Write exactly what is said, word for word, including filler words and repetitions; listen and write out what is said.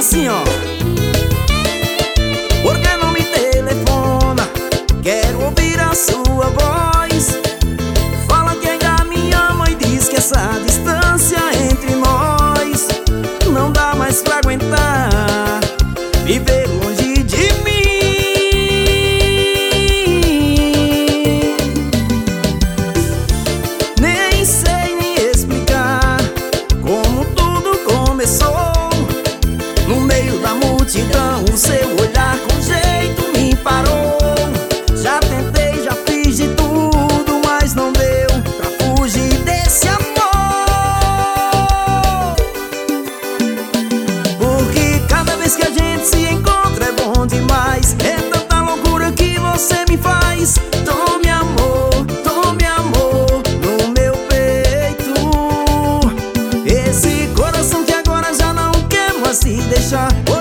assim, ó. Por que não me telefona? Quero ouvir a sua voz. Fala que ainda me ama e diz que essa distância entre nós não dá mais pra aguentar viver longe de mim. Nem sei me explicar como tudo começou. No meio da multidão, o seu olhar com jeito me parou. Já tentei, já fiz de tudo, mas não deu pra fugir desse amor. Porque cada vez que a gente se encontra é bom demais. É tanta loucura que você me faz. Tome amor, tome amor no meu peito. Esse coração que agora já não quer mais se deixar.